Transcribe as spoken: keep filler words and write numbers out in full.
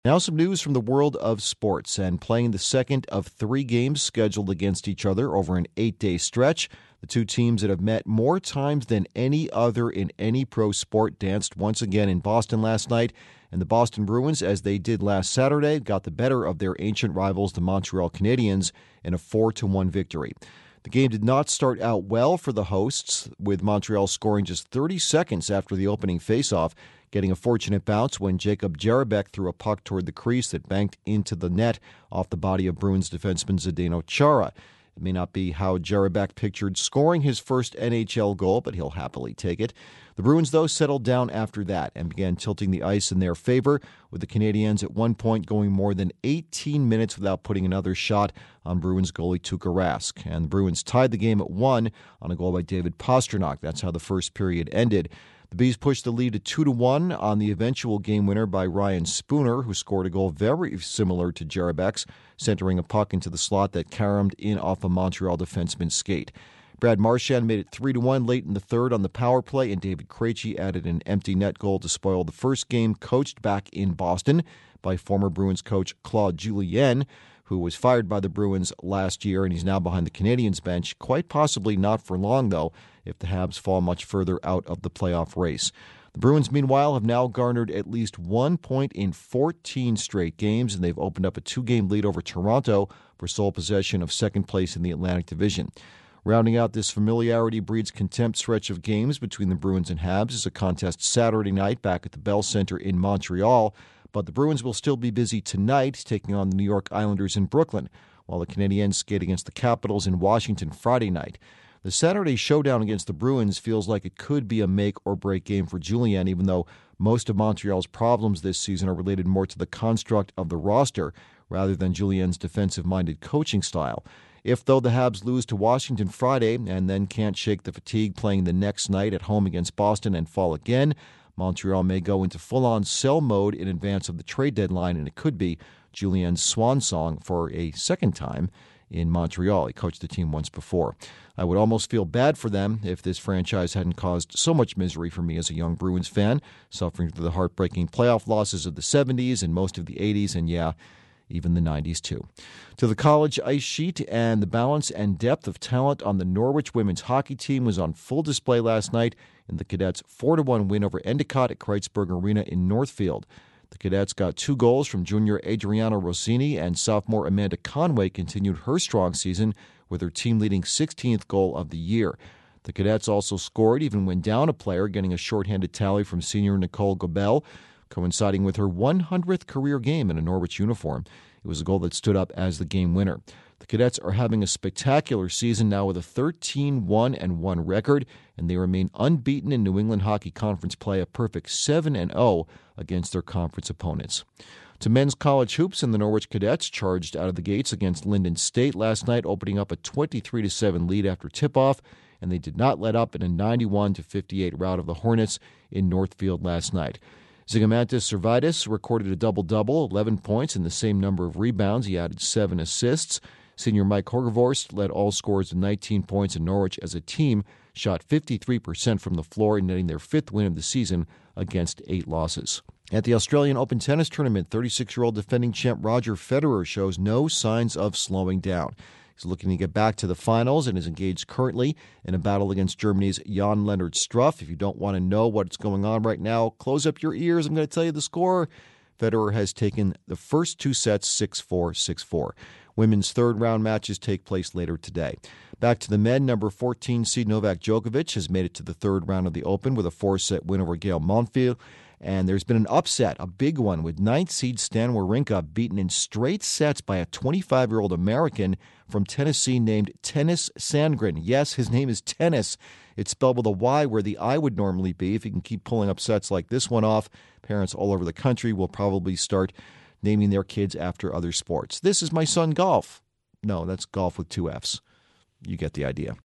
Now some news from the world of sports, and playing the second of three games scheduled against each other over an eight-day stretch. The two teams that have met more times than any other in any pro sport danced once again in Boston last night, and the Boston Bruins, as they did last Saturday, got the better of their ancient rivals, the Montreal Canadiens, in a four to one victory. The game did not start out well for the hosts, with Montreal scoring just thirty seconds after the opening faceoff, getting a fortunate bounce when Jacob Jarabek threw a puck toward the crease that banked into the net off the body of Bruins defenseman Zdeno Chara. It may not be how Jarabek pictured scoring his first N H L goal, but he'll happily take it. The Bruins, though, settled down after that and began tilting the ice in their favor, with the Canadiens at one point going more than eighteen minutes without putting another shot on Bruins goalie Tuukka Rask. And the Bruins tied the game at one on a goal by David Pastrnak. That's how the first period ended. The Bees pushed the lead to two to one on the eventual game winner by Ryan Spooner, who scored a goal very similar to Jarabek's, centering a puck into the slot that caromed in off a Montreal defenseman's skate. Brad Marchand made it three to one late in the third on the power play, and David Krejci added an empty net goal to spoil the first game coached back in Boston by former Bruins coach Claude Julien, who was fired by the Bruins last year, and he's now behind the Canadiens bench. Quite possibly not for long, though, if the Habs fall much further out of the playoff race. The Bruins, meanwhile, have now garnered at least one point in fourteen straight games, and they've opened up a two-game lead over Toronto for sole possession of second place in the Atlantic Division. Rounding out this familiarity breeds contempt stretch of games between the Bruins and Habs is a contest Saturday night back at the Bell Center in Montreal, but the Bruins will still be busy tonight, taking on the New York Islanders in Brooklyn, while the Canadiens skate against the Capitals in Washington Friday night. The Saturday showdown against the Bruins feels like it could be a make-or-break game for Julien, even though most of Montreal's problems this season are related more to the construct of the roster rather than Julien's defensive-minded coaching style. If, though, the Habs lose to Washington Friday and then can't shake the fatigue playing the next night at home against Boston and fall again, Montreal may go into full-on sell mode in advance of the trade deadline, and it could be Julien's swan song for a second time in Montreal. He coached the team once before. I would almost feel bad for them if this franchise hadn't caused so much misery for me as a young Bruins fan, suffering through the heartbreaking playoff losses of the seventies and most of the eighties, and yeah, even the nineties too. To the college ice sheet, and the balance and depth of talent on the Norwich women's hockey team was on full display last night in the Cadets' four to one win over Endicott at Kreitzberg Arena in Northfield. The Cadets got two goals from junior Adriana Rossini, and sophomore Amanda Conway continued her strong season with her team-leading sixteenth goal of the year. The Cadets also scored even when down a player, getting a shorthanded tally from senior Nicole Gobel, coinciding with her one hundredth career game in a Norwich uniform. It was a goal that stood up as the game winner. The Cadets are having a spectacular season now with a thirteen one and one record, and they remain unbeaten in New England Hockey Conference play, a perfect seven and oh against their conference opponents. To men's college hoops, and the Norwich Cadets charged out of the gates against Linden State last night, opening up a twenty-three to seven lead after tip-off, and they did not let up in a ninety-one to fifty-eight rout of the Hornets in Northfield last night. Zigomantis Servaitis recorded a double-double, eleven points and the same number of rebounds. He added seven assists. Senior Mike Horgevorst led all scorers with nineteen points, and Norwich as a team shot fifty-three percent from the floor, netting their fifth win of the season against eight losses. At the Australian Open tennis tournament, thirty-six-year-old defending champ Roger Federer shows no signs of slowing down. He's looking to get back to the finals and is engaged currently in a battle against Germany's Jan-Lennard Struff. If you don't want to know what's going on right now, close up your ears. I'm going to tell you the score. Federer has taken the first two sets six four, six four. Women's third-round matches take place later today. Back to the men, number fourteen seed Novak Djokovic has made it to the third round of the Open with a four-set win over Gael Monfils. And there's been an upset, a big one, with ninth seed Stan Wawrinka beaten in straight sets by a twenty-five-year-old American from Tennessee named Tennis Sandgren. Yes, his name is Tennis. It's spelled with a Y where the I would normally be. If he can keep pulling upsets like this one off, parents all over the country will probably start naming their kids after other sports. This is my son golf. No, that's golf with two F's. You get the idea.